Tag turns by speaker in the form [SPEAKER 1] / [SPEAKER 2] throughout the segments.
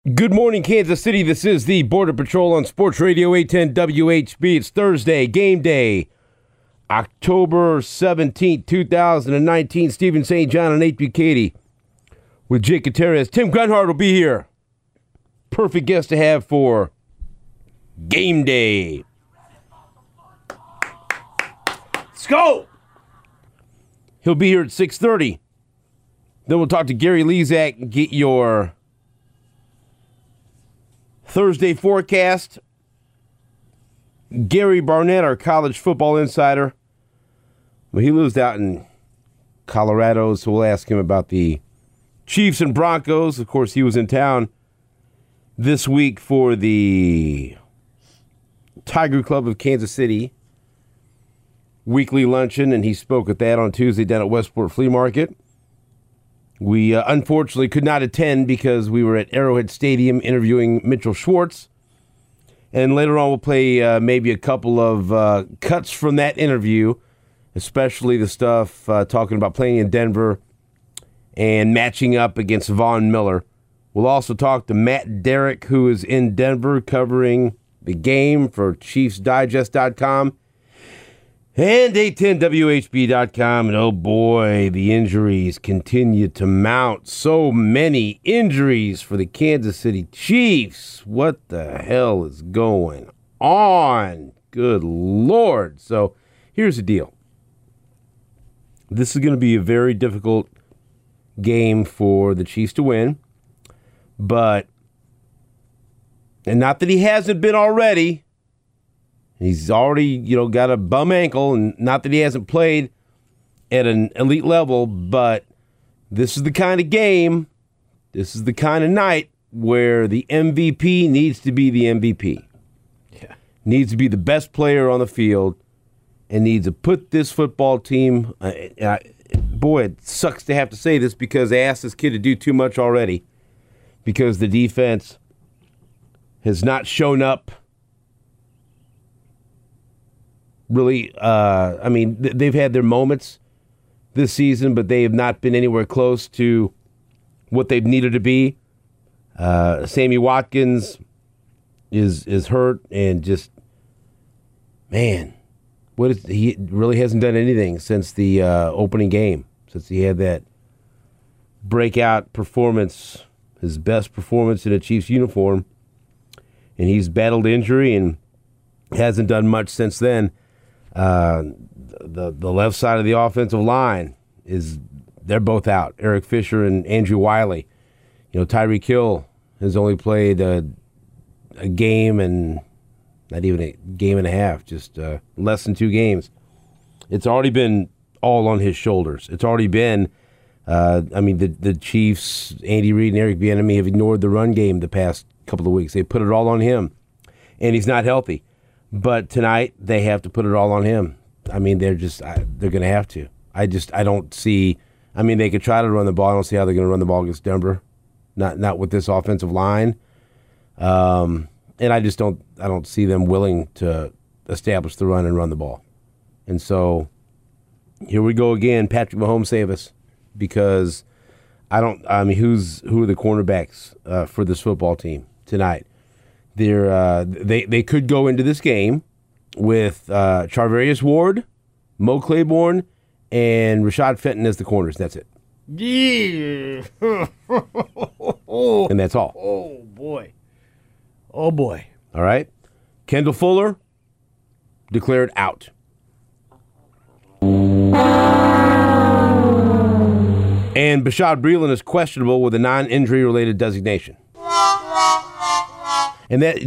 [SPEAKER 1] Good morning, Kansas City. This is the Border Patrol on Sports Radio 810 WHB. It's Thursday, game day, October 17th, 2019. Stephen St. John and Nate Bukaty with Jake Gutierrez. Tim Grunhard will be here. Perfect guest to have for game day. Let's go! He'll be here at 6:30. Then we'll talk to Gary Lezak and get your Thursday forecast. Gary Barnett, our college football insider. Well, he lives out in Colorado, so we'll ask him about the Chiefs and Broncos. Of course, he was in town this week for the Tiger Club of Kansas City weekly luncheon, and he spoke at that on Tuesday down at Westport Flea Market. We unfortunately could not attend because we were at Arrowhead Stadium interviewing Mitchell Schwartz. And later on we'll play maybe a couple of cuts from that interview, especially the stuff talking about playing in Denver and matching up against Von Miller. We'll also talk to Matt Derrick, who is in Denver covering the game for ChiefsDigest.com. And 810WHB.com, and oh boy, the injuries continue to mount. So many injuries for the Kansas City Chiefs. What the hell is going on? Good Lord. So here's the deal. This is going to be a very difficult game for the Chiefs to win. But, and not that he hasn't been already. He's already, got a bum ankle, and not that he hasn't played at an elite level, but this is the kind of game, this is the kind of night where the MVP needs to be the MVP. Yeah. Needs to be the best player on the field and needs to put this football team, boy, it sucks to have to say this because they asked this kid to do too much already because the defense has not shown up. Really, they've had their moments this season, but they have not been anywhere close to what they've needed to be. Sammy Watkins is hurt, and just, man, he really hasn't done anything since the opening game, since he had that breakout performance, his best performance in a Chiefs uniform, and he's battled injury and hasn't done much since then. The left side of the offensive line they're both out. Eric Fisher and Andrew Wiley. Tyreek Hill has only played a game and not even a game and a half, just less than 2 games. It's already been all on his shoulders. It's already been, the Chiefs, Andy Reid and Eric Bieniemy have ignored the run game the past couple of weeks. They put it all on him, and he's not healthy. But tonight, they have to put it all on him. They're going to have to. I don't see, they could try to run the ball. I don't see how they're going to run the ball against Denver. Not with this offensive line. And I don't see them willing to establish the run and run the ball. And so, here we go again. Patrick Mahomes, save us. Because who are the cornerbacks for this football team tonight? They could go into this game with Charvarius Ward, Mo Claiborne, and Rashad Fenton as the corners. That's it.
[SPEAKER 2] Yeah.
[SPEAKER 1] And that's all.
[SPEAKER 2] Oh, boy. Oh, boy.
[SPEAKER 1] All right. Kendall Fuller declared out. And Bashaud Breeland is questionable with a non-injury related designation. And that's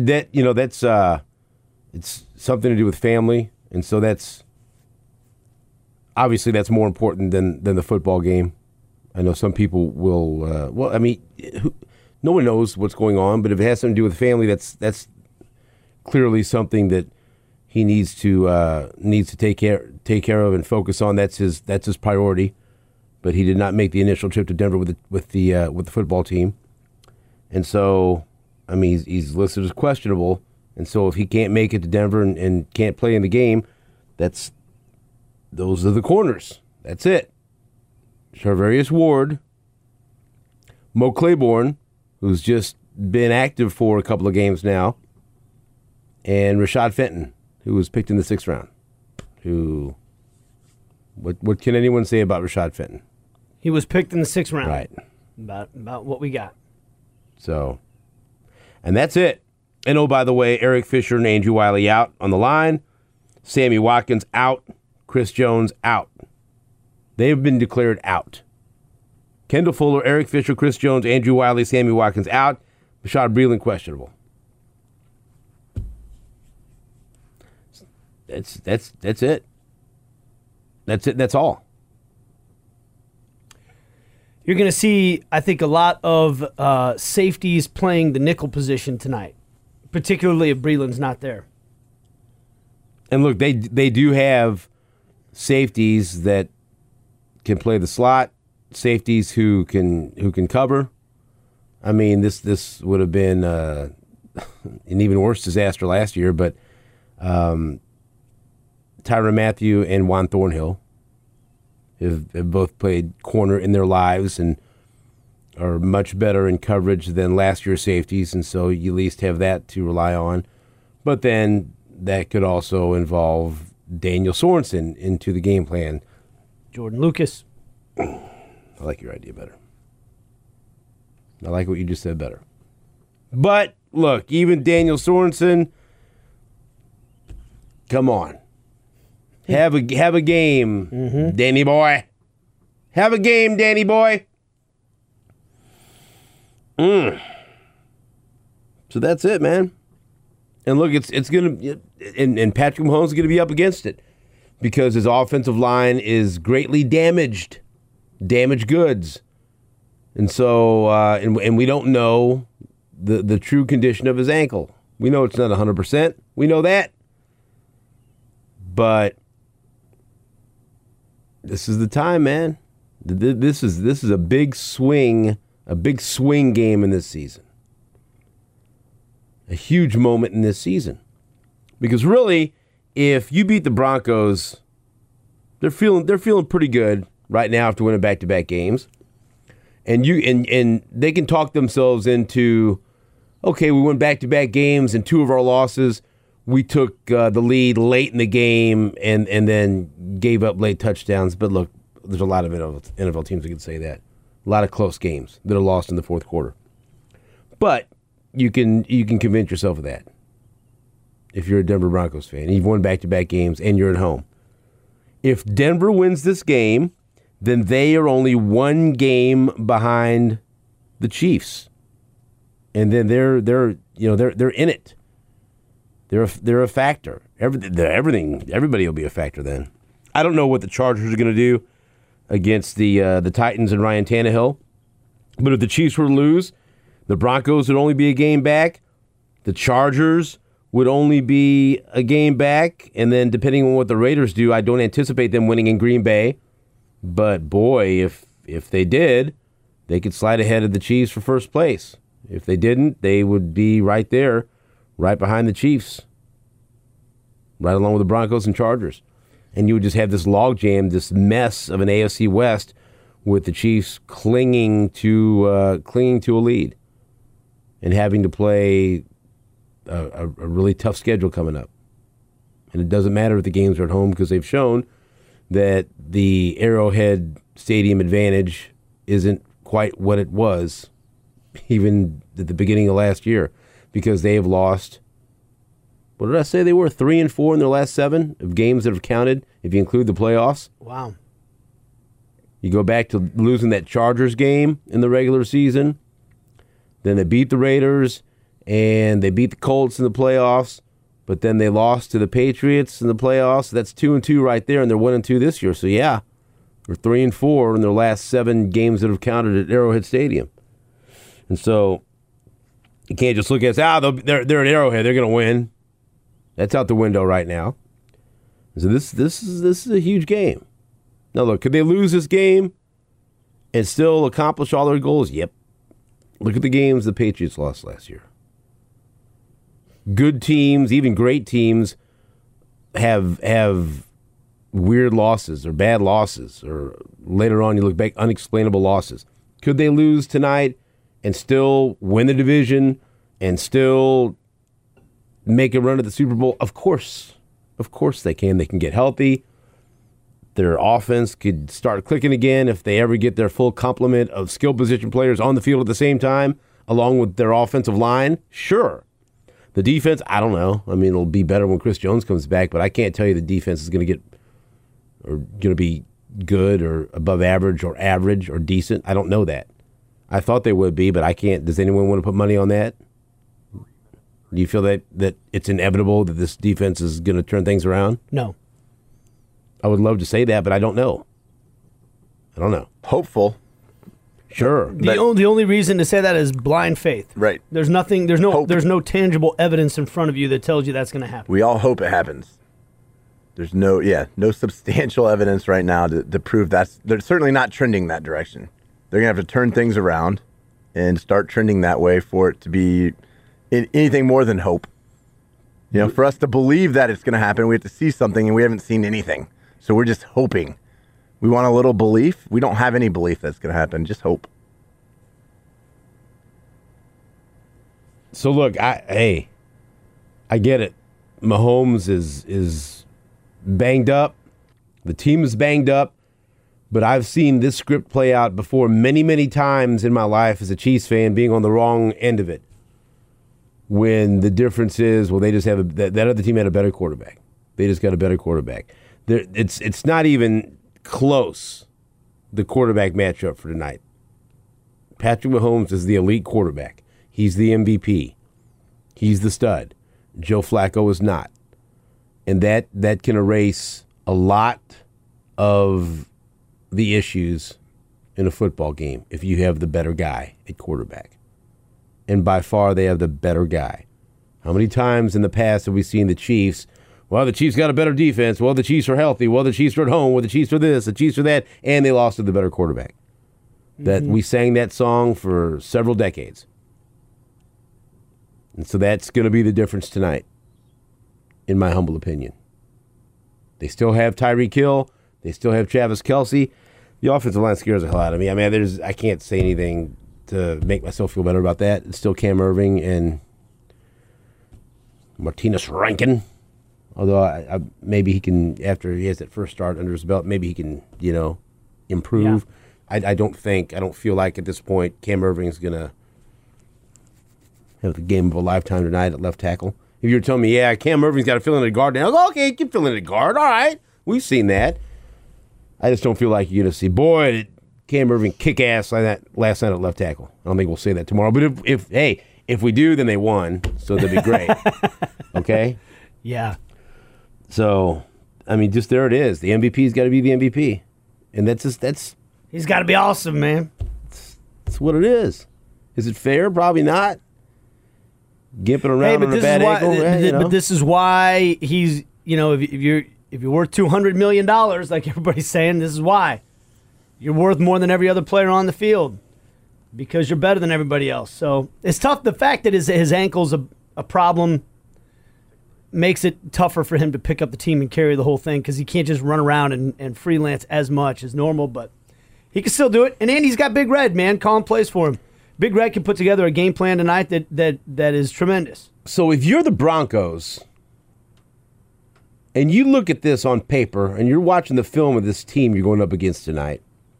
[SPEAKER 1] it's something to do with family, and so that's obviously more important than the football game. I know some people will. No one knows what's going on, but if it has something to do with family, that's clearly something that he needs to take care of and focus on. That's his priority. But he did not make the initial trip to Denver with the football team, and so. He's listed as questionable, and so if he can't make it to Denver and can't play in the game, those are the corners. That's it. Charvarius Ward, Mo Claiborne, who's just been active for a couple of games now. And Rashad Fenton, who was picked in the 6th round. What can anyone say about Rashad Fenton?
[SPEAKER 2] He was picked in the 6th round.
[SPEAKER 1] Right.
[SPEAKER 2] About what we got.
[SPEAKER 1] So, and that's it. And oh, by the way, Eric Fisher and Andrew Wiley out on the line. Sammy Watkins out. Chris Jones out. They've been declared out. Kendall Fuller, Eric Fisher, Chris Jones, Andrew Wiley, Sammy Watkins out. Bashaud Breeland questionable. That's it. That's it. That's all.
[SPEAKER 2] You're going to see, I think, a lot of safeties playing the nickel position tonight, particularly if Breeland's not there.
[SPEAKER 1] And look, they do have safeties that can play the slot, safeties who can cover. I mean, this would have been an even worse disaster last year, but Tyrann Mathieu and Juan Thornhill have both played corner in their lives and are much better in coverage than last year's safeties, and so you at least have that to rely on. But then that could also involve Daniel Sorensen into the game plan.
[SPEAKER 2] Jordan Lucas.
[SPEAKER 1] I like your idea better. I like what you just said better. But, look, even Daniel Sorensen, come on. Have a game, Danny boy. Have a game, Danny boy. So that's it, man. And look, it's gonna and Patrick Mahomes is gonna be up against it because his offensive line is greatly damaged goods, and so and we don't know the true condition of his ankle. We know it's not 100%. We know that, but this is the time, man. This is a big swing game in this season. A huge moment in this season. Because really, if you beat the Broncos, they're feeling pretty good right now after winning back-to-back games. And they can talk themselves into, okay, we won back-to-back games and 2 of our losses, we took the lead late in the game and then gave up late touchdowns. But look, there's a lot of NFL teams that can say that. A lot of close games that are lost in the fourth quarter. But you can convince yourself of that if you're a Denver Broncos fan. You've won back-to-back games and you're at home. If Denver wins this game, then they are only 1 game behind the Chiefs, and then they're in it. They're a factor. Everybody will be a factor then. I don't know what the Chargers are going to do against the Titans and Ryan Tannehill, but if the Chiefs were to lose, the Broncos would only be a game back. The Chargers would only be a game back. And then depending on what the Raiders do, I don't anticipate them winning in Green Bay. But boy, if they did, they could slide ahead of the Chiefs for first place. If they didn't, they would be right there, right behind the Chiefs, right along with the Broncos and Chargers. And you would just have this logjam, this mess of an AFC West with the Chiefs clinging to a lead and having to play a really tough schedule coming up. And it doesn't matter if the games are at home because they've shown that the Arrowhead Stadium advantage isn't quite what it was even at the beginning of last year because they have lost, what did I say they were, 3-4 in their last 7 of games that have counted if you include the playoffs.
[SPEAKER 2] Wow.
[SPEAKER 1] You go back to losing that Chargers game in the regular season. Then they beat the Raiders, and they beat the Colts in the playoffs, but then they lost to the Patriots in the playoffs. That's 2-2 right there, and they're 1-2 this year. So, yeah, they're 3-4 in their last 7 games that have counted at Arrowhead Stadium. And so you can't just look at they're at Arrowhead, they're going to win. That's out the window right now. So this is a huge game. Now, look, could they lose this game and still accomplish all their goals? Yep. Look at the games the Patriots lost last year. Good teams, even great teams, have weird losses or bad losses, or later on you look back, unexplainable losses. Could they lose tonight and still win the division and still make a run at the Super Bowl? Of course they can. They can get healthy. Their offense could start clicking again if they ever get their full complement of skill position players on the field at the same time, along with their offensive line. Sure. The defense, I don't know. I mean, it'll be better when Chris Jones comes back, but I can't tell you the defense is going to be good or above average or decent. I don't know that. I thought they would be, but I can't. Does anyone want to put money on that? Do you feel that it's inevitable that this defense is going to turn things around?
[SPEAKER 2] No.
[SPEAKER 1] I would love to say that, but I don't know.
[SPEAKER 3] Hopeful.
[SPEAKER 1] Sure.
[SPEAKER 2] The only reason to say that is blind faith.
[SPEAKER 3] Right.
[SPEAKER 2] There's no tangible evidence in front of you that tells you that's going to happen.
[SPEAKER 3] We all hope it happens. There's no substantial evidence right now to prove they're certainly not trending that direction. They're going to have to turn things around and start trending that way for it to be anything more than hope. For us to believe that it's going to happen, we have to see something, and we haven't seen anything. So we're just hoping. We want a little belief. We don't have any belief that's going to happen. Just hope.
[SPEAKER 1] So look, I get it. Mahomes is banged up. The team is banged up. But I've seen this script play out before many, many times in my life as a Chiefs fan, being on the wrong end of it. When the difference is, they just have that other team had a better quarterback. They just got a better quarterback. It's not even close, the quarterback matchup for tonight. Patrick Mahomes is the elite quarterback. He's the MVP. He's the stud. Joe Flacco is not. And that can erase a lot of the issues in a football game if you have the better guy at quarterback. And by far, they have the better guy. How many times in the past have we seen the Chiefs? Well, the Chiefs got a better defense. Well, the Chiefs are healthy. Well, the Chiefs are at home. Well, the Chiefs are this, the Chiefs are that, and they lost to the better quarterback. That we sang that song for several decades. And so that's going to be the difference tonight, in my humble opinion. They still have Tyreek Hill. They still have Travis Kelce. The offensive line scares the hell out of me. I can't say anything to make myself feel better about that. It's still Cam Irving and Martinez Rankin. Although maybe he can, after he has that first start under his belt, maybe he can, improve. Yeah. I don't feel like at this point Cam Irving is going to have the game of a lifetime tonight at left tackle. If you're telling me, Cam Irving's got to fill in a guard now, I'll go, okay, keep filling in a guard. All right, we've seen that. I just don't feel like you're going to see, boy, Cam Irving kick ass like that last night at left tackle. I don't think we'll say that tomorrow. But if we do, then they won, so that'd be great. Okay?
[SPEAKER 2] Yeah.
[SPEAKER 1] So, just there it is. The MVP's got to be the MVP. And that's
[SPEAKER 2] he's got to be awesome, man.
[SPEAKER 1] That's what it is. Is it fair? Probably not. Gimping around on a bad ankle.
[SPEAKER 2] But this is why he's, if you're worth $200 million, like everybody's saying, this is why. You're worth more than every other player on the field because you're better than everybody else. So it's tough. The fact that his ankle's a problem makes it tougher for him to pick up the team and carry the whole thing because he can't just run around and freelance as much as normal, but he can still do it. And Andy's got Big Red, man. Calling plays for him. Big Red can put together a game plan tonight that is tremendous.
[SPEAKER 1] So if you're the Broncos and you look at this on paper and you're watching the film of this team you're going up against tonight,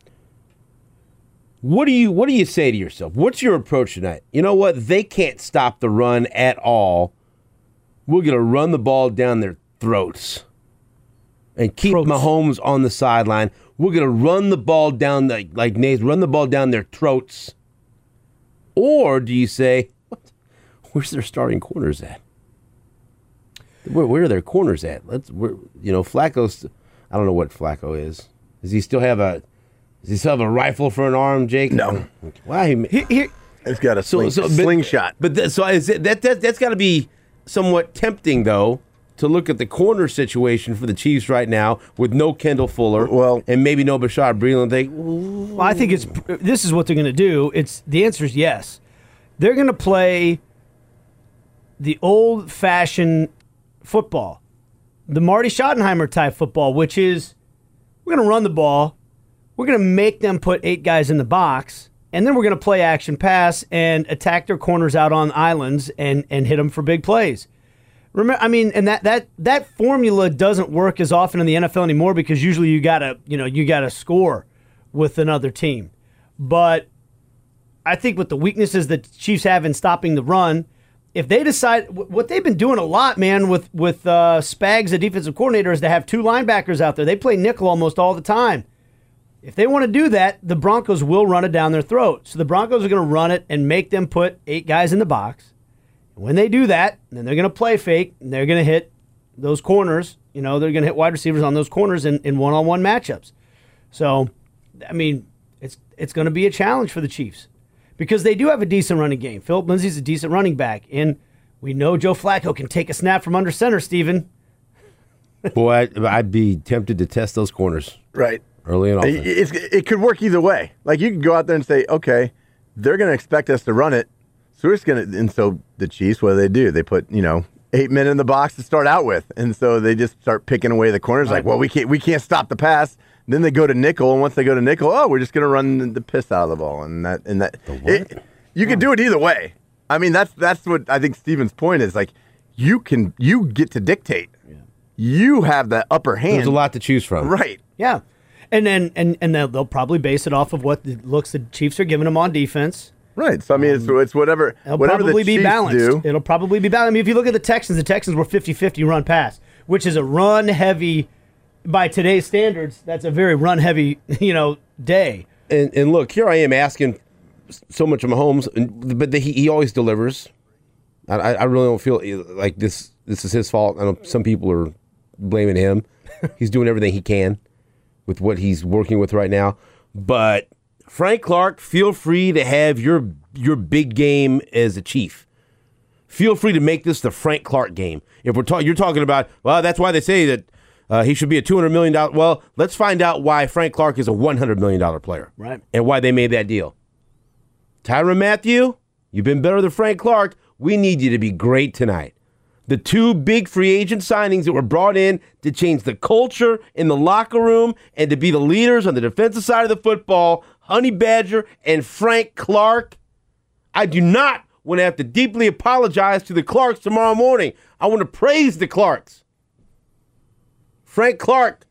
[SPEAKER 1] what do you say to yourself? What's your approach tonight? You know what? They can't stop the run at all. We're going to run the ball down their throats and keep Mahomes on the sideline. We're going to run the ball down, like Nate, run the ball down their throats. Or do you say, where's their starting corners at? Where are their corners at? Flacco's, I don't know what Flacco is. Does he still have a rifle for an arm, Jake?
[SPEAKER 3] No.
[SPEAKER 1] Why?
[SPEAKER 3] He's got a slingshot.
[SPEAKER 1] But that's got to be somewhat tempting, though, to look at the corner situation for the Chiefs right now with no Kendall Fuller and maybe no Bashard Breeland.
[SPEAKER 2] Well, I think this is what they're going to do. The answer is yes. They're going to play the old-fashioned football, the Marty Schottenheimer type football, which is we're going to run the ball. We're going to make them put 8 guys in the box, and then we're going to play action pass and attack their corners out on islands and hit them for big plays. Remember, I mean, and that formula doesn't work as often in the NFL anymore because usually you gotta score with another team. But I think with the weaknesses that the Chiefs have in stopping the run, if they decide what they've been doing a lot, man, with Spags, the defensive coordinator, is to have 2 linebackers out there. They play nickel almost all the time. If they want to do that, the Broncos will run it down their throat. So the Broncos are going to run it and make them put 8 guys in the box. When they do that, then they're going to play fake, and they're going to hit those corners. They're going to hit wide receivers on those corners in one-on-one matchups. So, I mean, it's going to be a challenge for the Chiefs because they do have a decent running game. Philip Lindsay's a decent running back, and we know Joe Flacco can take a snap from under center, Steven.
[SPEAKER 1] Boy, I'd be tempted to test those corners.
[SPEAKER 3] Right.
[SPEAKER 1] Early and often.
[SPEAKER 3] It could work either way. Like, you could go out there and say, okay, they're going to expect us to run it. So we're just going to, and so the Chiefs, what do? They put, 8 men in the box to start out with. And so they just start picking away the corners like, well, we can't stop the pass. Then they go to nickel, and once they go to nickel, we're just going to run the piss out of the ball. You can do it either way. I mean, that's what I think Steven's point is. Like, you get to dictate. Yeah. You have the upper hand.
[SPEAKER 1] There's a lot to choose from.
[SPEAKER 3] Right.
[SPEAKER 2] Yeah. And then they'll probably base it off of what the looks the Chiefs are giving them on defense.
[SPEAKER 3] Right. So, I mean, it's whatever
[SPEAKER 2] probably
[SPEAKER 3] the Chiefs
[SPEAKER 2] be balanced.
[SPEAKER 3] do.
[SPEAKER 2] It'll probably be balanced. I mean, if you look at the Texans were 50-50 run pass, which is a run-heavy, by today's standards, that's a very run-heavy, day.
[SPEAKER 1] And look, here I am asking so much of Mahomes, but he always delivers. I really don't feel like this is his fault. I know some people are blaming him. He's doing everything he can with what he's working with right now. But Frank Clark, feel free to have your big game as a Chief. Feel free to make this the Frank Clark game. If you're talking about, well, that's why they say that he should be a $200 million. Well, let's find out why Frank Clark is a $100 million player.
[SPEAKER 2] Right.
[SPEAKER 1] And why they made that deal. Tyrann Mathieu, you've been better than Frank Clark. We need you to be great tonight. The 2 big free agent signings that were brought in to change the culture in the locker room and to be the leaders on the defensive side of the football, Honey Badger and Frank Clark. I do not want to have to deeply apologize to the Clarks tomorrow morning. I want to praise the Clarks. Frank Clark,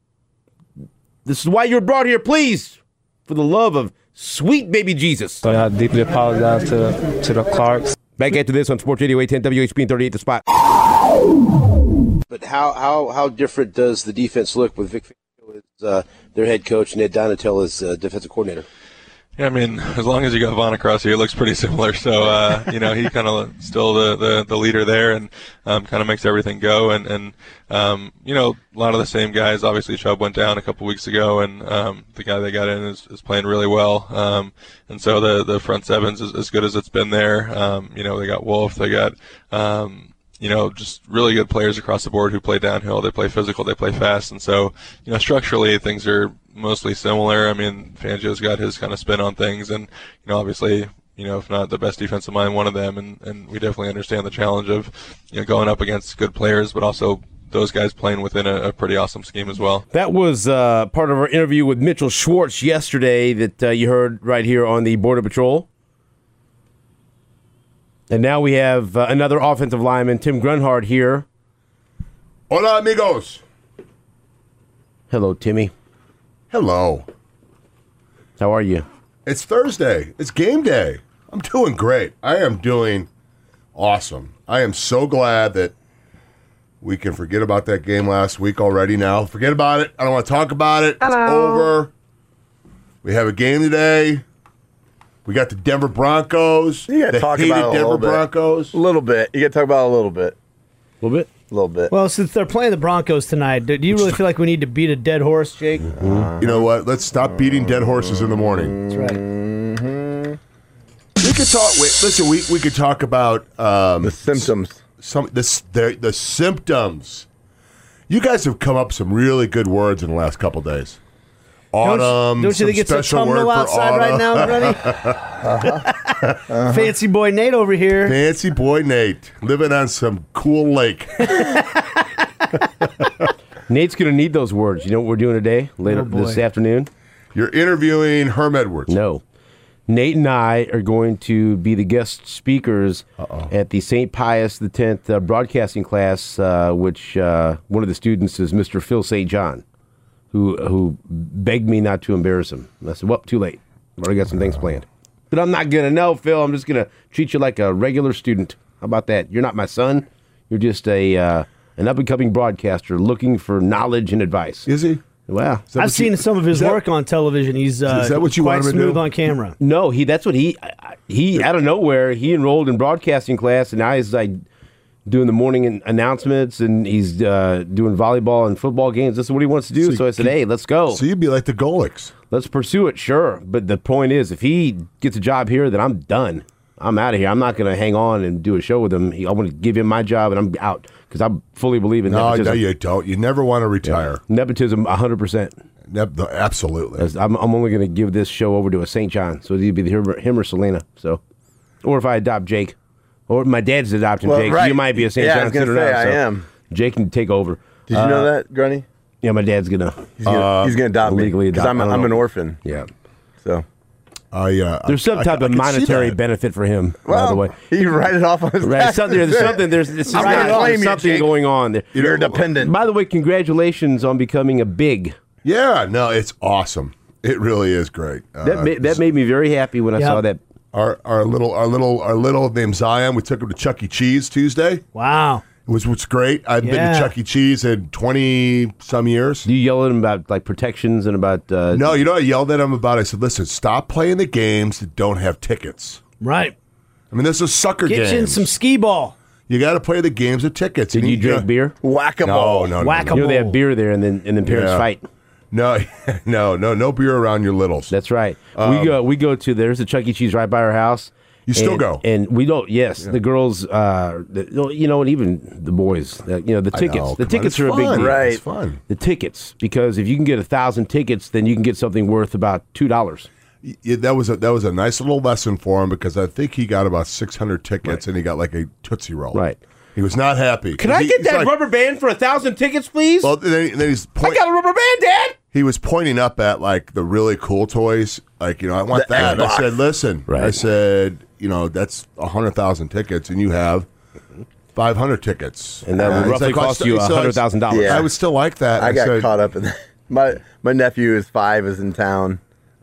[SPEAKER 1] this is why you're brought here. Please, for the love of sweet baby Jesus.
[SPEAKER 4] So I deeply apologize to the Clarks.
[SPEAKER 1] Back after this on Sports Radio 810 WHB and 38 The Spot. But how different does the defense look with Vic Fangio as their head coach and Ed Donatel as defensive coordinator?
[SPEAKER 5] Yeah, I mean, as long as you got Von across here, it looks pretty similar. So, he kind of still the leader there and kind of makes everything go. And a lot of the same guys. Obviously, Chubb went down a couple weeks ago, and the guy they got in is playing really well. And so the front seven's as good as it's been there. They got Wolf. They got just really good players across the board who play downhill. They play physical. They play fast. And so, structurally, things are mostly similar. I mean, Fangio's got his kind of spin on things, and obviously, if not the best defensive mind, one of them, and we definitely understand the challenge of going up against good players, but also those guys playing within a pretty awesome scheme as well.
[SPEAKER 1] That was part of our interview with Mitchell Schwartz yesterday that you heard right here on the Border Patrol. And now we have another offensive lineman, Tim Grunhard, here.
[SPEAKER 6] Hola, amigos.
[SPEAKER 1] Hello, Timmy.
[SPEAKER 6] Hello.
[SPEAKER 1] How are you?
[SPEAKER 6] It's Thursday. It's game day. I'm doing great. I am doing awesome. I am so glad that we can forget about that game last week already now. Forget about it. I don't want to talk about it. Hello. It's over. We have a game today. We got the Denver Broncos.
[SPEAKER 3] You got to talk about it
[SPEAKER 6] Denver Broncos.
[SPEAKER 3] A little bit. You got to talk about it a little bit.
[SPEAKER 1] A little bit?
[SPEAKER 3] A little bit.
[SPEAKER 2] Well, since they're playing the Broncos tonight, do you really feel like we need to beat a dead horse, Jake?
[SPEAKER 6] You know what? Let's stop beating dead horses in the morning.
[SPEAKER 2] That's right.
[SPEAKER 6] We could talk. Listen, we could talk about
[SPEAKER 3] the symptoms.
[SPEAKER 6] The symptoms. You guys have come up with some really good words in the last couple days. Autumn.
[SPEAKER 2] Don't you think it's autumnal outside right now, Brady? Fancy boy Nate over here.
[SPEAKER 6] Fancy boy Nate, living on some cool lake.
[SPEAKER 1] Nate's going to need those words. You know what we're doing today, later this afternoon?
[SPEAKER 6] You're interviewing Herm Edwards.
[SPEAKER 1] No, Nate and I are going to be the guest speakers at the St. Pius X broadcasting class, which one of the students is Mr. Phil St. John, who begged me not to embarrass him. And I said, well, too late. I've already got some things planned. But I'm not going to know, Phil. I'm just going to treat you like a regular student. How about that? You're not my son. You're just an up-and-coming broadcaster looking for knowledge and advice.
[SPEAKER 6] Is he?
[SPEAKER 1] Wow.
[SPEAKER 2] I've seen some of his work on television. He's
[SPEAKER 6] is that what you
[SPEAKER 2] quite
[SPEAKER 6] want him to
[SPEAKER 2] smooth
[SPEAKER 6] do?
[SPEAKER 2] on camera.
[SPEAKER 1] No, that's what he out of nowhere, he enrolled in broadcasting class, and now he's like doing the morning announcements, and he's doing volleyball and football games. This is what he wants to do. So I said, hey, let's go.
[SPEAKER 6] So you'd be like the Golics.
[SPEAKER 1] Let's pursue it, sure. But the point is, if he gets a job here, then I'm done. I'm out of here. I'm not going to hang on and do a show with him. I want to give him my job, and I'm out because I fully believe in nepotism.
[SPEAKER 6] No, you don't. You never want to retire.
[SPEAKER 1] Nepotism, 100%.
[SPEAKER 6] Absolutely.
[SPEAKER 1] I'm only going to give this show over to a St. John, so it'd either be him or Selena. So, or if I adopt Jake, or my dad's adopting Jake,
[SPEAKER 3] right.
[SPEAKER 1] you might be a St.
[SPEAKER 3] Yeah,
[SPEAKER 1] John
[SPEAKER 3] I was gonna
[SPEAKER 1] citizen
[SPEAKER 3] say,
[SPEAKER 1] now,
[SPEAKER 3] I
[SPEAKER 1] so
[SPEAKER 3] am.
[SPEAKER 1] Jake can take over.
[SPEAKER 3] Did you know that, Grunny?
[SPEAKER 1] Yeah, my dad's gonna
[SPEAKER 3] He's gonna adopt me
[SPEAKER 1] legally
[SPEAKER 3] because
[SPEAKER 1] adopt.
[SPEAKER 3] I'm an orphan.
[SPEAKER 1] Yeah,
[SPEAKER 3] So
[SPEAKER 1] there's some type of monetary benefit for him. By the way,
[SPEAKER 3] he write it off on his
[SPEAKER 1] right?
[SPEAKER 3] taxes.
[SPEAKER 1] There's something going on there.
[SPEAKER 3] You're dependent.
[SPEAKER 1] By the way, congratulations on becoming a big.
[SPEAKER 6] Yeah, no, it's awesome. It really is great.
[SPEAKER 1] That made me very happy when I saw that.
[SPEAKER 6] Our little named Zion. We took him to Chuck E. Cheese Tuesday.
[SPEAKER 2] Wow.
[SPEAKER 6] It was great. I've been to Chuck E. Cheese in 20-some years.
[SPEAKER 1] Do you yell at him about like protections and about?
[SPEAKER 6] No, you know what I yelled at him about? I said, listen, stop playing the games that don't have tickets.
[SPEAKER 2] Right.
[SPEAKER 6] I mean, this is sucker games.
[SPEAKER 2] Get you in some skee ball.
[SPEAKER 6] You got to play the games with tickets.
[SPEAKER 1] Did you drink beer?
[SPEAKER 3] Whack-a-mole.
[SPEAKER 6] No.
[SPEAKER 2] Whack-a-mole.
[SPEAKER 1] You know they have beer there, and then parents fight.
[SPEAKER 6] No beer around your littles.
[SPEAKER 1] That's right. We go to there's a Chuck E. Cheese right by our house.
[SPEAKER 6] You still go?
[SPEAKER 1] And we don't. Yes, the girls. And even the boys. The tickets. The tickets are a big deal.
[SPEAKER 3] Right.
[SPEAKER 6] It's fun.
[SPEAKER 1] The tickets, because if you can get 1,000 tickets, then you can get something worth about $2.
[SPEAKER 6] Yeah, that was a nice little lesson for him because I think he got about 600 tickets and he got like a Tootsie Roll.
[SPEAKER 1] Right.
[SPEAKER 6] He was not happy.
[SPEAKER 1] Can I get that rubber band for 1,000 tickets, please?
[SPEAKER 6] Well, then he's
[SPEAKER 1] I got a rubber band, Dad.
[SPEAKER 6] He was pointing up at like the really cool toys. Like, I want that.
[SPEAKER 3] Xbox.
[SPEAKER 6] I said, listen.
[SPEAKER 1] Right.
[SPEAKER 6] I said, that's 100,000 tickets and you have 500 tickets.
[SPEAKER 1] And that would
[SPEAKER 6] he's
[SPEAKER 1] roughly
[SPEAKER 6] like,
[SPEAKER 1] cost you $100,000.
[SPEAKER 3] Yeah.
[SPEAKER 6] I would still like that.
[SPEAKER 3] I got
[SPEAKER 6] said,
[SPEAKER 3] caught up in that. My nephew is 5, is in town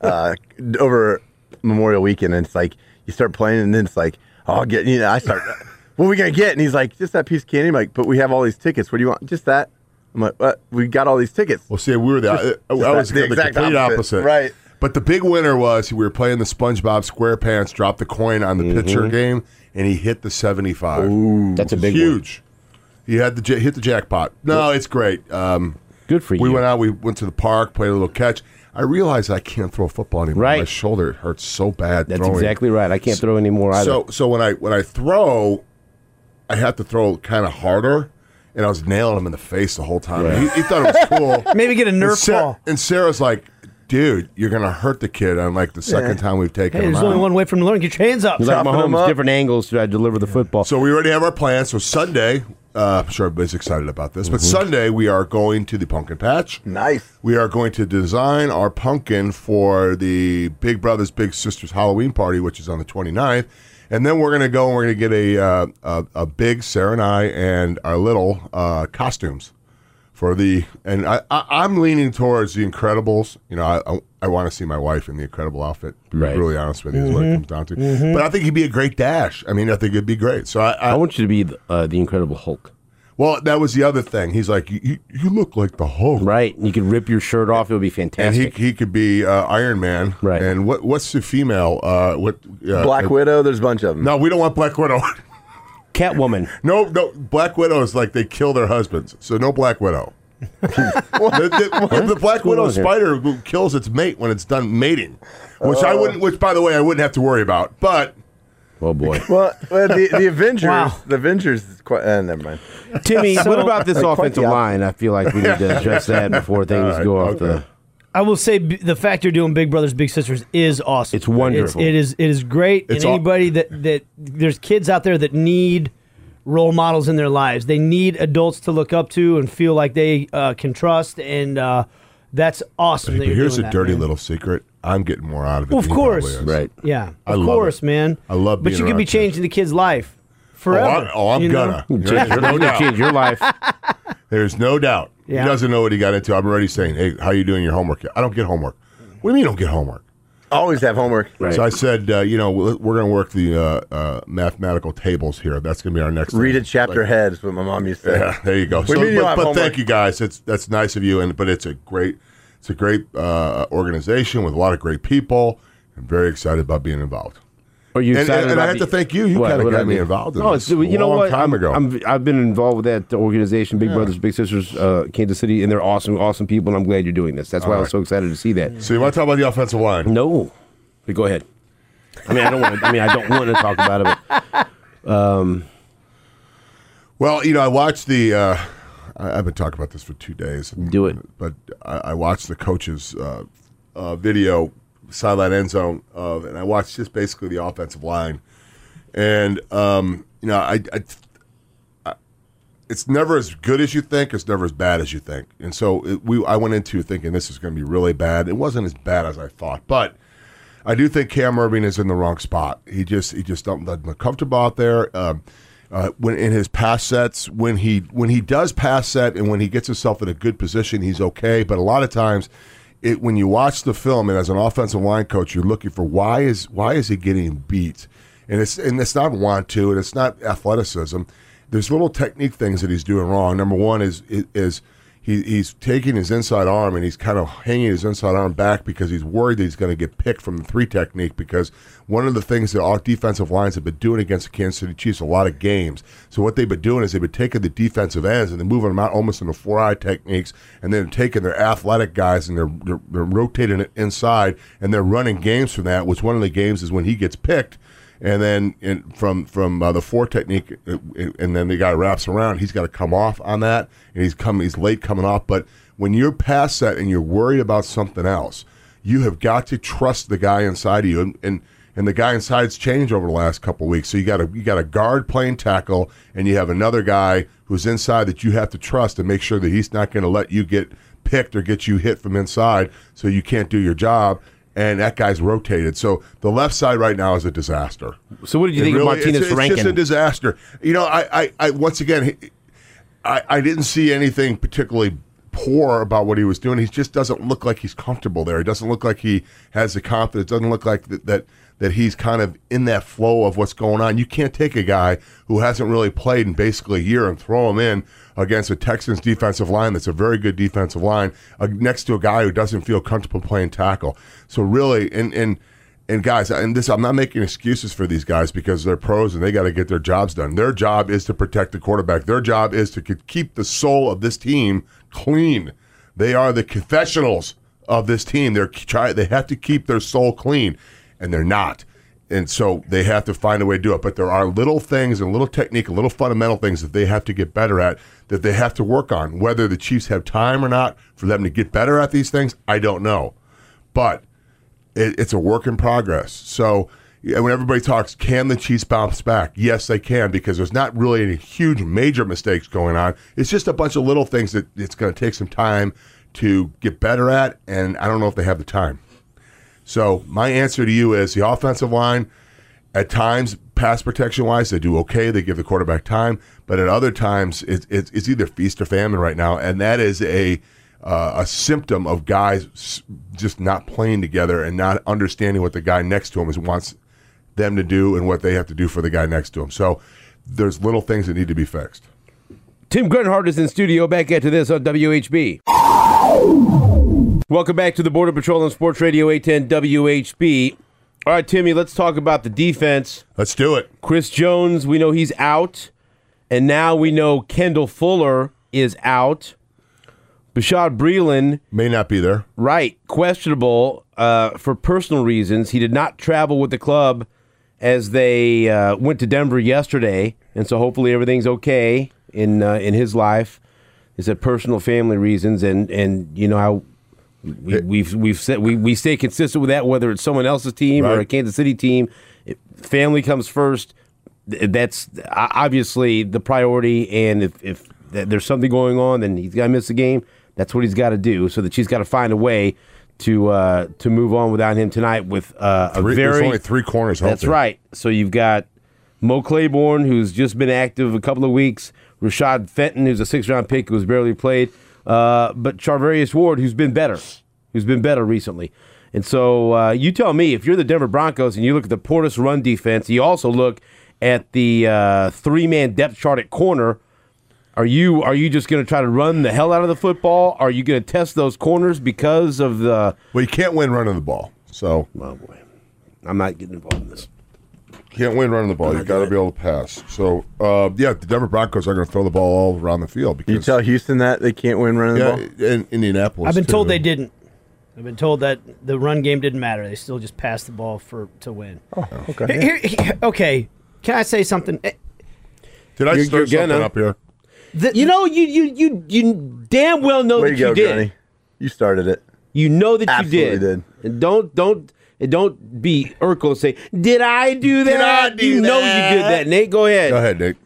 [SPEAKER 3] over Memorial Weekend, and it's like you start playing, and then it's like, I start. What are we gonna get? And he's like, just that piece of candy. I'm like, but we have all these tickets. What do you want? Just that. I'm like, what? We got all these tickets.
[SPEAKER 6] Well, see, we were I was
[SPEAKER 3] the
[SPEAKER 6] the
[SPEAKER 3] exact
[SPEAKER 6] complete opposite.
[SPEAKER 3] Right.
[SPEAKER 6] But the big winner was we were playing the SpongeBob SquarePants, dropped the coin on the pitcher game, and he hit the 75.
[SPEAKER 3] Ooh.
[SPEAKER 1] That's a big
[SPEAKER 6] huge. He had hit the jackpot. No, it's great.
[SPEAKER 1] Good for you.
[SPEAKER 6] We went out. We went to the park, played a little catch. I realized I can't throw a football anymore.
[SPEAKER 1] Right.
[SPEAKER 6] My shoulder hurts so bad.
[SPEAKER 1] That's
[SPEAKER 6] throwing.
[SPEAKER 1] exactly right. I can't throw anymore either.
[SPEAKER 6] So when I throw, I have to throw kind of harder, and I was nailing him in the face the whole time.
[SPEAKER 1] Yeah.
[SPEAKER 6] He thought it was cool.
[SPEAKER 2] Maybe get a Nerf ball.
[SPEAKER 6] And Sarah's like, dude, you're gonna hurt the kid on like the second time we've taken
[SPEAKER 2] Hey,
[SPEAKER 6] him
[SPEAKER 2] there's
[SPEAKER 6] out.
[SPEAKER 2] only one way from learning. Get your hands up.
[SPEAKER 1] Like
[SPEAKER 3] chopping them
[SPEAKER 1] Mahomes,
[SPEAKER 3] up.
[SPEAKER 1] different angles to deliver the football.
[SPEAKER 6] So we already have our plans. So Sunday, I'm sure everybody's excited about this, but Sunday we are going to the pumpkin patch.
[SPEAKER 3] Nice.
[SPEAKER 6] We are going to design our pumpkin for the Big Brothers Big Sisters Halloween party, which is on the 29th. And then we're going to go and we're going to get a big, Sarah and I and our little costumes for and I'm leaning towards the Incredibles. I want to see my wife in the Incredible outfit. To be
[SPEAKER 1] Right.
[SPEAKER 6] really honest with you, is what it comes down to. But I think he'd be a great Dash. I mean, I think it'd be great. So
[SPEAKER 1] I want you to be the Incredible Hulk.
[SPEAKER 6] well, that was the other thing. He's like, you look like the Hulk.
[SPEAKER 1] Right. And you could rip your shirt off. It would be
[SPEAKER 6] And
[SPEAKER 1] fantastic.
[SPEAKER 6] he could be Iron Man.
[SPEAKER 1] Right.
[SPEAKER 6] And what's the female?
[SPEAKER 3] Black Widow. There's a bunch of them.
[SPEAKER 6] No, we don't want Black Widow.
[SPEAKER 1] Catwoman.
[SPEAKER 6] No, Black Widow is like they kill their husbands, so no Black Widow. the Black Widow
[SPEAKER 1] on here?
[SPEAKER 6] spider kills its mate when it's done mating, which I wouldn't. Which, by the way, I wouldn't have to worry about. But
[SPEAKER 1] Oh, boy.
[SPEAKER 3] Well, the Avengers.
[SPEAKER 2] Wow.
[SPEAKER 3] The Avengers is quite. Never mind.
[SPEAKER 1] Timmy, what about this
[SPEAKER 3] Quite
[SPEAKER 1] offensive
[SPEAKER 3] the
[SPEAKER 1] line? I feel like we need to address that before things
[SPEAKER 6] All right,
[SPEAKER 1] go off
[SPEAKER 6] okay.
[SPEAKER 1] the...
[SPEAKER 2] I will say the fact you're doing Big Brothers Big Sisters is awesome.
[SPEAKER 1] It's wonderful.
[SPEAKER 2] It is great.
[SPEAKER 6] It's
[SPEAKER 2] and anybody that there's kids out there that need role models in their lives. They need adults to look up to and feel like they can trust. And That's awesome.
[SPEAKER 6] But
[SPEAKER 2] that you're
[SPEAKER 6] here's
[SPEAKER 2] doing
[SPEAKER 6] a
[SPEAKER 2] that,
[SPEAKER 6] dirty
[SPEAKER 2] man.
[SPEAKER 6] little secret. I'm getting more out of it.
[SPEAKER 2] Well, of
[SPEAKER 6] than he
[SPEAKER 2] course.
[SPEAKER 6] probably is.
[SPEAKER 3] Right.
[SPEAKER 2] Yeah,
[SPEAKER 6] I
[SPEAKER 2] of
[SPEAKER 6] love
[SPEAKER 2] course,
[SPEAKER 6] it.
[SPEAKER 2] man.
[SPEAKER 6] I love
[SPEAKER 2] But
[SPEAKER 6] being
[SPEAKER 2] you could be
[SPEAKER 6] around kids.
[SPEAKER 2] changing the kid's life forever.
[SPEAKER 6] I'm
[SPEAKER 2] you know?
[SPEAKER 6] gonna. There's no doubt.
[SPEAKER 1] Change your life.
[SPEAKER 6] There's no doubt.
[SPEAKER 2] Yeah.
[SPEAKER 6] He doesn't know what he got into. I'm already saying, hey, how you doing your homework? I don't get homework. What do you mean you don't get homework?
[SPEAKER 3] Always have homework.
[SPEAKER 1] Right.
[SPEAKER 6] So I said, we're going to work the mathematical tables here. That's going to be our next
[SPEAKER 3] Read
[SPEAKER 6] thing.
[SPEAKER 3] a chapter ahead is what my mom used to say.
[SPEAKER 6] Yeah, there you go.
[SPEAKER 3] What do you mean you don't have
[SPEAKER 6] but
[SPEAKER 3] homework?
[SPEAKER 6] thank you guys. That's nice of you. But it's a great organization with a lot of great people. I'm very excited about being involved.
[SPEAKER 1] Are you excited
[SPEAKER 6] And
[SPEAKER 1] about
[SPEAKER 6] I have to thank you. You
[SPEAKER 1] What-
[SPEAKER 6] kind of
[SPEAKER 1] what I
[SPEAKER 6] got me
[SPEAKER 1] did?
[SPEAKER 6] involved in
[SPEAKER 1] No,
[SPEAKER 6] this
[SPEAKER 1] it's, you know
[SPEAKER 6] a long
[SPEAKER 1] what?
[SPEAKER 6] time ago.
[SPEAKER 1] I've been involved with that organization, Big Brothers Big Sisters, Kansas City, and they're awesome people, and I'm glad you're doing this. That's why I was so excited to see that.
[SPEAKER 6] So you want to talk about the offensive line?
[SPEAKER 1] No, but go ahead. I don't want to talk about it. But,
[SPEAKER 6] Well, I watched the. I've been talking about this for 2 days.
[SPEAKER 1] Do it.
[SPEAKER 6] But I watched the coach's video, sideline end zone, and I watched just basically the offensive line. And it's never as good as you think. It's never as bad as you think. And so I went into thinking this is going to be really bad. It wasn't as bad as I thought, but I do think Cam Irving is in the wrong spot. He just doesn't look comfortable out there. When in his pass sets, when he does pass set and when he gets himself in a good position, he's okay. But a lot of times, when you watch the film and as an offensive line coach, you're looking for why is he getting beat, and it's not want to, and it's not athleticism. There's little technique things that he's doing wrong. Number one is he's taking his inside arm and he's kind of hanging his inside arm back because he's worried that he's going to get picked from the 3 technique, because one of the things that our defensive lines have been doing against the Kansas City Chiefs a lot of games. So what they've been doing is they've been taking the defensive ends and then moving them out almost into 4-eye techniques, and then taking their athletic guys and they're rotating it inside and they're running games from that, which one of the games is when he gets picked. And then from the 4 technique, and then the guy wraps around, he's got to come off on that, and he's late coming off. But when you're past that and you're worried about something else, you have got to trust the guy inside of you, and the guy inside's changed over the last couple of weeks. So you got a guard playing tackle, and you have another guy who's inside that you have to trust and make sure that he's not going to let you get picked or get you hit from inside, so you can't do your job. And that guy's rotated. So the left side right now is a disaster.
[SPEAKER 1] so what did you think of Martinez Rankin?
[SPEAKER 6] It's just a disaster. I once again, I didn't see anything particularly poor about what he was doing. He just doesn't look like he's comfortable there. He doesn't look like he has the confidence. Doesn't look like that he's kind of in that flow of what's going on. You can't take a guy who hasn't really played in basically a year and throw him in against a Texans defensive line that's a very good defensive line next to a guy who doesn't feel comfortable playing tackle. So really, and guys, and this, I'm not making excuses for these guys because they're pros and they got to get their jobs done. Their job is to protect the quarterback. Their job is to keep the soul of this team clean. They are the confessionals of this team. They have to keep their soul clean, and they're not. And so they have to find a way to do it. But there are little things and little technique and little fundamental things that they have to get better at, that they have to work on. Whether the Chiefs have time or not for them to get better at these things, I don't know. But it's a work in progress. So when everybody talks, can the Chiefs bounce back? Yes, they can, because there's not really any huge major mistakes going on. It's just a bunch of little things that it's going to take some time to get better at, and I don't know if they have the time. So my answer to you is the offensive line, at times, pass protection-wise, they do okay. They give the quarterback time. But at other times, it's either feast or famine right now, and that is a symptom of guys just not playing together and not understanding what the guy next to him wants them to do and what they have to do for the guy next to him. So there's little things that need to be fixed.
[SPEAKER 1] Tim Grunhard is in studio. Back into this on WHB. Welcome back to the Border Patrol on Sports Radio 810 WHB. All right, Timmy, let's talk about the defense.
[SPEAKER 6] Let's do it.
[SPEAKER 1] Chris Jones, we know he's out. And now we know Kendall Fuller is out. Bashaud Breeland.
[SPEAKER 6] May not be there.
[SPEAKER 1] Right. Questionable for personal reasons. He did not travel with the club as they went to Denver yesterday. And so hopefully everything's okay in his life. He said personal family reasons. And you know how we've said we stay consistent with that, whether it's someone else's team or a Kansas City team. Family comes first. That's obviously the priority. And if there's something going on, then he's got to miss the game. That's what he's got to do. So that she's got to find a way to move on without him tonight with
[SPEAKER 6] there's only 3 corners healthy.
[SPEAKER 1] That's right. So you've got Mo Claiborne, who's just been active a couple of weeks. Rashad Fenton, who's a 6th-round pick who's barely played. But Charvarius Ward, who's been better recently. And so you tell me, if you're the Denver Broncos and you look at the Portis run defense, you also look at the 3-man depth chart at corner, are you just going to try to run the hell out of the football? Are you going to test those corners because of the...
[SPEAKER 6] Well, you can't win running the ball. So,
[SPEAKER 1] oh boy, I'm not getting involved in this.
[SPEAKER 6] Can't win running the ball. You got to be able to pass. So, the Denver Broncos are going to throw the ball all around the field. Because,
[SPEAKER 3] you tell Houston that they can't win running the ball?
[SPEAKER 6] In Indianapolis,
[SPEAKER 2] I've been told they didn't. I've been told that the run game didn't matter. They still just passed the ball to win.
[SPEAKER 3] Oh, okay.
[SPEAKER 2] Okay, can I say something?
[SPEAKER 6] Did I stir something up here?
[SPEAKER 1] You damn well know
[SPEAKER 3] Way
[SPEAKER 1] that
[SPEAKER 3] to go,
[SPEAKER 1] you did.
[SPEAKER 3] Johnny. You started it.
[SPEAKER 1] You know that
[SPEAKER 3] Absolutely
[SPEAKER 1] you
[SPEAKER 3] did.
[SPEAKER 1] And don't be Urkel and say, "Did I do that?" You know you did that. Nate, go ahead.
[SPEAKER 6] Go ahead, Nate.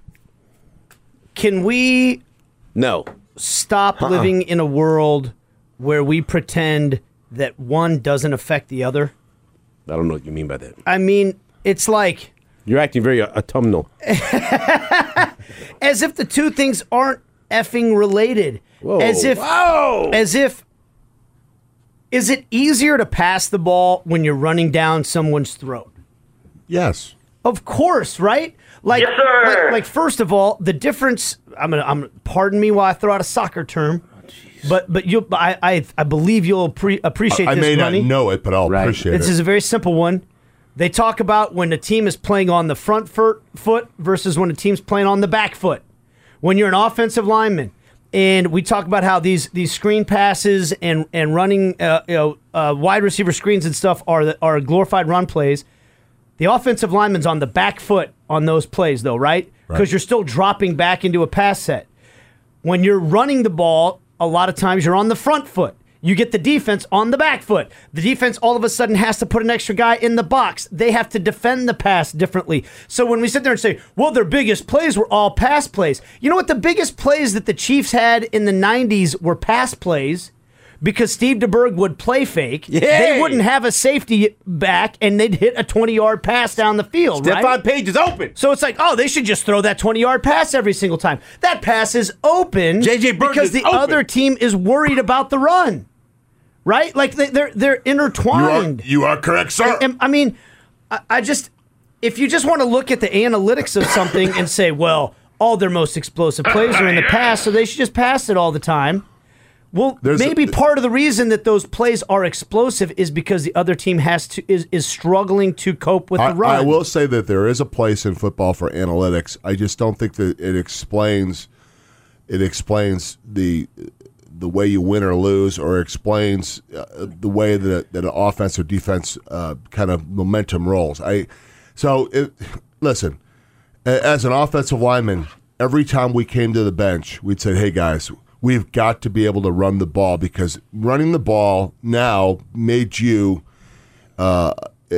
[SPEAKER 2] Can we
[SPEAKER 1] No.
[SPEAKER 2] stop living in a world where we pretend that one doesn't affect the other?
[SPEAKER 1] I don't know what you mean by that.
[SPEAKER 2] I mean, it's like
[SPEAKER 1] You're acting very autumnal.
[SPEAKER 2] as if the two things aren't effing related.
[SPEAKER 1] Whoa.
[SPEAKER 2] As if is it easier to pass the ball when you're running down someone's throat?
[SPEAKER 6] Yes.
[SPEAKER 2] Of course, right? Like,
[SPEAKER 7] Yes, sir.
[SPEAKER 2] like first of all, the difference. I'm pardon me while I throw out a soccer term, but I believe you'll appreciate
[SPEAKER 6] I
[SPEAKER 2] this.
[SPEAKER 6] may not
[SPEAKER 2] Ronnie.
[SPEAKER 6] know it, but I'll appreciate
[SPEAKER 2] This
[SPEAKER 6] it.
[SPEAKER 2] is a very simple one. They talk about when a team is playing on the front foot versus when a team's playing on the back foot. When you're an offensive lineman, and we talk about how these screen passes and running wide receiver screens and stuff are glorified run plays. The offensive lineman's on the back foot on those plays, though, right? Because you're still dropping back into a pass set. When you're running the ball, a lot of times you're on the front foot. You get the defense on the back foot. The defense all of a sudden has to put an extra guy in the box. They have to defend the pass differently. So when we sit there and say, well, their biggest plays were all pass plays. You know what? The biggest plays that the Chiefs had in the 90s were pass plays because Steve DeBerg would play fake.
[SPEAKER 1] Yay!
[SPEAKER 2] They wouldn't have a safety back, and they'd hit a 20-yard pass down the field,
[SPEAKER 1] Stephon
[SPEAKER 2] right?
[SPEAKER 1] Page is open.
[SPEAKER 2] So it's like, oh, they should just throw that 20-yard pass every single time. That pass is open
[SPEAKER 1] J.J. Bird
[SPEAKER 2] because
[SPEAKER 1] is
[SPEAKER 2] the
[SPEAKER 1] open.
[SPEAKER 2] other team is worried about the run. Right? Like they're intertwined.
[SPEAKER 6] You are correct, sir.
[SPEAKER 2] And, I mean, I just, if you just want to look at the analytics of something and say, well, all their most explosive plays are in the pass, so they should just pass it all the time. Well, maybe part of the reason that those plays are explosive is because the other team is struggling to cope with the run.
[SPEAKER 6] I will say that there is a place in football for analytics. I just don't think that it explains the way you win or lose, or explains the way that an offense or defense kind of momentum rolls. Listen, as an offensive lineman, every time we came to the bench, we'd say, hey, guys, we've got to be able to run the ball, because running the ball now made you for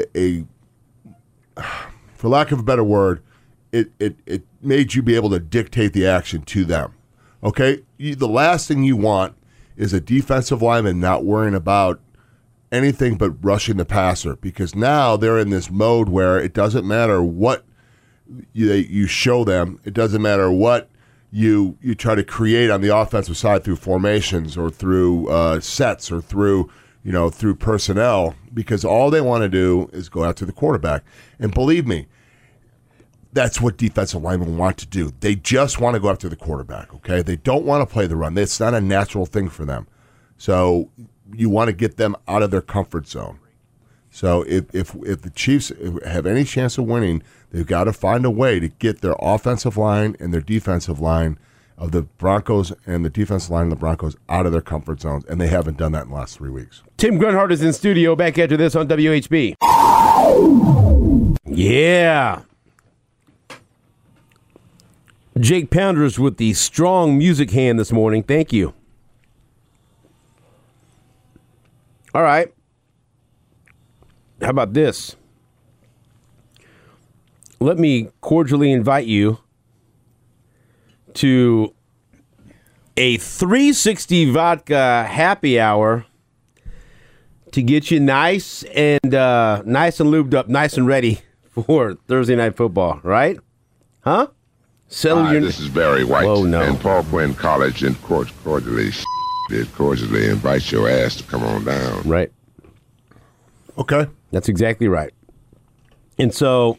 [SPEAKER 6] lack of a better word, it made you be able to dictate the action to them. Okay? The last thing you want is a defensive lineman not worrying about anything but rushing the passer, because now they're in this mode where it doesn't matter what you show them. It doesn't matter what you try to create on the offensive side through formations or through sets or through personnel, because all they want to do is go after the quarterback. And believe me, that's what defensive linemen want to do. They just want to go after the quarterback, okay? They don't want to play the run. It's not a natural thing for them. So you want to get them out of their comfort zone. So if the Chiefs have any chance of winning, they've got to find a way to get their offensive line and their defensive line of the Broncos and the defensive line of the Broncos out of their comfort zones, and they haven't done that in the last 3 weeks.
[SPEAKER 1] Tim Grunhard is in studio. Back after this on WHB. Yeah. Jake Pounders with the strong music hand this morning. Thank you. All right. How about this? Let me cordially invite you to A 360 vodka happy hour to get you nice and lubed up, nice and ready for Thursday Night Football, right? Huh?
[SPEAKER 7] This is Barry White.
[SPEAKER 1] Whoa, no.
[SPEAKER 7] And Paul Quinn College and cordially invite your ass to come on down.
[SPEAKER 1] Right.
[SPEAKER 6] Okay.
[SPEAKER 1] That's exactly right. And so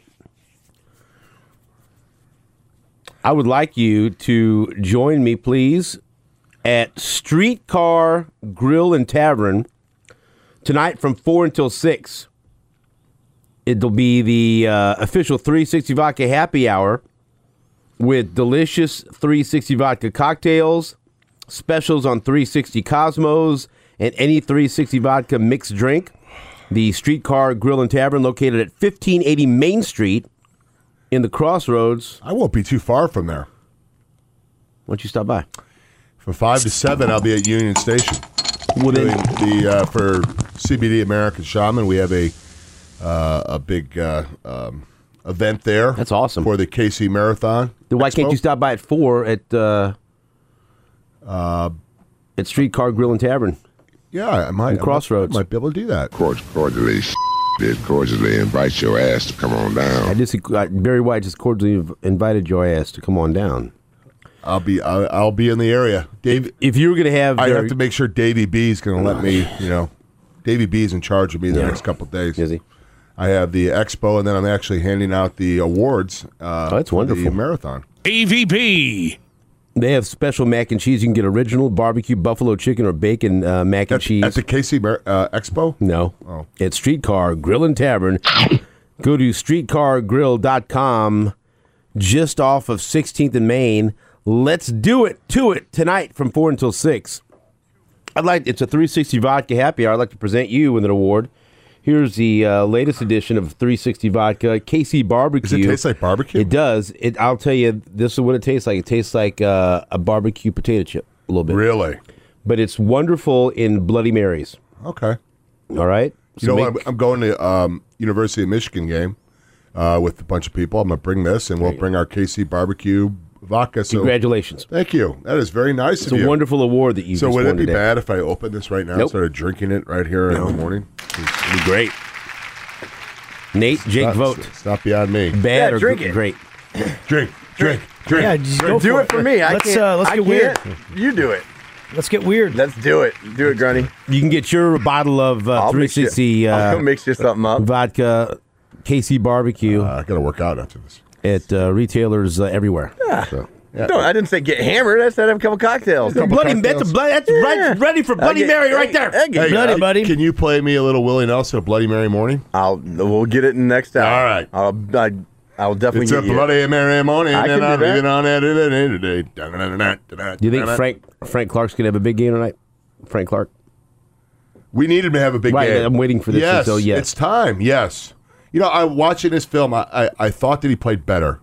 [SPEAKER 1] I would like you to join me, please, at Streetcar Grill and Tavern tonight from 4 until 6. It'll be the official 360 Vodka happy hour with delicious 360 Vodka cocktails, specials on 360 Cosmos, and any 360 Vodka mixed drink. The Streetcar Grill and Tavern located at 1580 Main Street in the Crossroads.
[SPEAKER 6] I won't be too far from there.
[SPEAKER 1] Why don't you stop by?
[SPEAKER 6] From 5 to 7, I'll be at Union Station.
[SPEAKER 1] Well,
[SPEAKER 6] For CBD American Shaman, we have a big event there.
[SPEAKER 1] That's awesome.
[SPEAKER 6] For the KC Marathon.
[SPEAKER 1] Then why
[SPEAKER 6] Expo.
[SPEAKER 1] can't you stop by at 4 at Streetcar Grill and Tavern?
[SPEAKER 6] Yeah, I might.
[SPEAKER 1] Crossroads.
[SPEAKER 6] I might be able to do that.
[SPEAKER 7] Cordially invite your ass to come on down.
[SPEAKER 1] Barry White just cordially invited your ass to come on down.
[SPEAKER 6] I'll be in the area. Dave,
[SPEAKER 1] If you were going to have...
[SPEAKER 6] I have to make sure Davey B is going to let me, Davey B is in charge of me the next couple of days.
[SPEAKER 1] Is he?
[SPEAKER 6] I have the expo, and then I'm actually handing out the awards
[SPEAKER 1] that's
[SPEAKER 6] for
[SPEAKER 1] wonderful.
[SPEAKER 6] the marathon.
[SPEAKER 8] AVP.
[SPEAKER 1] They have special mac and cheese. You can get original barbecue, buffalo chicken, or bacon mac and cheese.
[SPEAKER 6] At the KC Expo?
[SPEAKER 1] No.
[SPEAKER 6] Oh.
[SPEAKER 1] It's Streetcar Grill and Tavern. Go to streetcargrill.com, just off of 16th and Main. Let's do it to it tonight from 4 until 6. It's a 360 Vodka happy hour. I'd like to present you with an award. Here's the latest edition of 360 Vodka, KC Barbecue.
[SPEAKER 6] Does it taste like barbecue?
[SPEAKER 1] It does. I'll tell you, this is what it tastes like. It tastes like a barbecue potato chip, a little bit.
[SPEAKER 6] Really?
[SPEAKER 1] But it's wonderful in Bloody Marys.
[SPEAKER 6] Okay.
[SPEAKER 1] All right?
[SPEAKER 6] I'm going to University of Michigan game with a bunch of people. I'm going to bring this, and we'll bring our KC Barbecue vodka. So
[SPEAKER 1] congratulations.
[SPEAKER 6] Thank you. That is very nice of you.
[SPEAKER 1] It's a wonderful award that you
[SPEAKER 6] So
[SPEAKER 1] just
[SPEAKER 6] would it
[SPEAKER 1] won
[SPEAKER 6] be
[SPEAKER 1] today.
[SPEAKER 6] bad if I open this right now and started drinking it right here in the morning?
[SPEAKER 1] It'd be great. Nate, Jake, vote.
[SPEAKER 6] It's not beyond me.
[SPEAKER 1] Bad or
[SPEAKER 3] drink it.
[SPEAKER 1] great?
[SPEAKER 6] Drink.
[SPEAKER 2] Yeah, just go
[SPEAKER 3] Do
[SPEAKER 2] for
[SPEAKER 3] it for me. I
[SPEAKER 2] Let's,
[SPEAKER 3] can't.
[SPEAKER 2] let's
[SPEAKER 3] I
[SPEAKER 2] get weird.
[SPEAKER 3] can't. You do it.
[SPEAKER 2] Let's get weird.
[SPEAKER 3] Let's do it. Do it, Grunny.
[SPEAKER 1] You can get your bottle of
[SPEAKER 3] I'll
[SPEAKER 1] 360
[SPEAKER 3] I'll mix you something up.
[SPEAKER 1] vodka, KC Barbecue
[SPEAKER 6] I got to work out after this.
[SPEAKER 1] at retailers everywhere.
[SPEAKER 6] So,
[SPEAKER 3] I didn't say get hammered. I said have a couple cocktails.
[SPEAKER 1] That's right, ready for Bloody Mary right there.
[SPEAKER 6] Hey,
[SPEAKER 2] Bloody, buddy.
[SPEAKER 6] Can you play me a little Willie Nelson, a Bloody Mary morning?
[SPEAKER 3] We'll get it in next hour.
[SPEAKER 6] All right.
[SPEAKER 3] I'll definitely
[SPEAKER 6] It's
[SPEAKER 3] get
[SPEAKER 6] a
[SPEAKER 3] you.
[SPEAKER 6] Bloody Mary morning,
[SPEAKER 3] I can
[SPEAKER 6] and
[SPEAKER 3] do
[SPEAKER 6] I'm
[SPEAKER 3] that.
[SPEAKER 6] even on it today.
[SPEAKER 1] Do you think Frank Clark's going to have a big game tonight? Frank Clark?
[SPEAKER 6] We need him to have a big
[SPEAKER 1] Right,
[SPEAKER 6] game.
[SPEAKER 1] I'm waiting for this.
[SPEAKER 6] Yes,
[SPEAKER 1] So, yes.
[SPEAKER 6] it's time. Yes. I'm watching this film. I thought that he played better.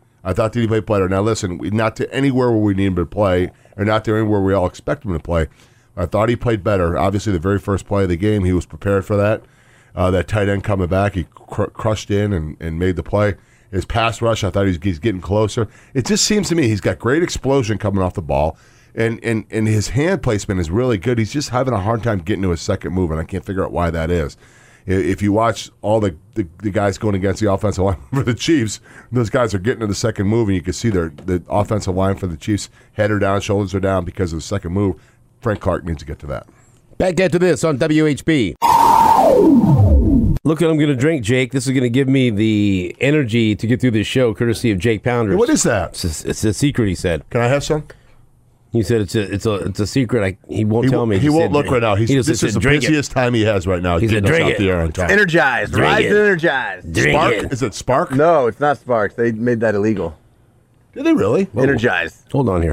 [SPEAKER 6] Now, listen, not to anywhere where we need him to play, or not to anywhere we all expect him to play. I thought he played better. Obviously, the very first play of the game, he was prepared for that. That tight end coming back, he crushed in and made the play. His pass rush, I thought he's getting closer. It just seems to me he's got great explosion coming off the ball, and his hand placement is really good. He's just having a hard time getting to his second move, and I can't figure out why that is. If you watch all the guys going against the offensive line for the Chiefs, those guys are getting to the second move, and you can see the offensive line for the Chiefs, head are down, shoulders are down because of the second move. Frank Clark needs to get to that.
[SPEAKER 1] Back after this on WHB. Look what I'm going to drink, Jake. This is going to give me the energy to get through this show, courtesy of Jake Pounders.
[SPEAKER 6] What is that?
[SPEAKER 1] It's a secret, he said.
[SPEAKER 6] Can I have some?
[SPEAKER 1] He said it's a secret. He won't tell me.
[SPEAKER 6] He won't
[SPEAKER 1] said,
[SPEAKER 6] look right now.
[SPEAKER 1] He just
[SPEAKER 6] This
[SPEAKER 1] said,
[SPEAKER 6] is the
[SPEAKER 1] drink
[SPEAKER 6] busiest time he has right now.
[SPEAKER 1] He said,
[SPEAKER 6] getting us
[SPEAKER 1] drink
[SPEAKER 6] out
[SPEAKER 1] it.
[SPEAKER 6] the air on time.
[SPEAKER 3] Energized.
[SPEAKER 1] Drink
[SPEAKER 3] Rise
[SPEAKER 1] it.
[SPEAKER 3] and energized.
[SPEAKER 1] Drink
[SPEAKER 6] Spark?
[SPEAKER 1] it.
[SPEAKER 6] Is it Spark?
[SPEAKER 3] No, it's not Sparks. They made that illegal.
[SPEAKER 6] Did they really?
[SPEAKER 3] Energized.
[SPEAKER 1] Hold on here.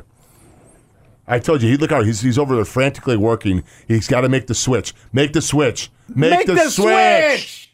[SPEAKER 6] I told you, look out. He's over there frantically working. He's got to make the switch. Make the switch. Make the switch.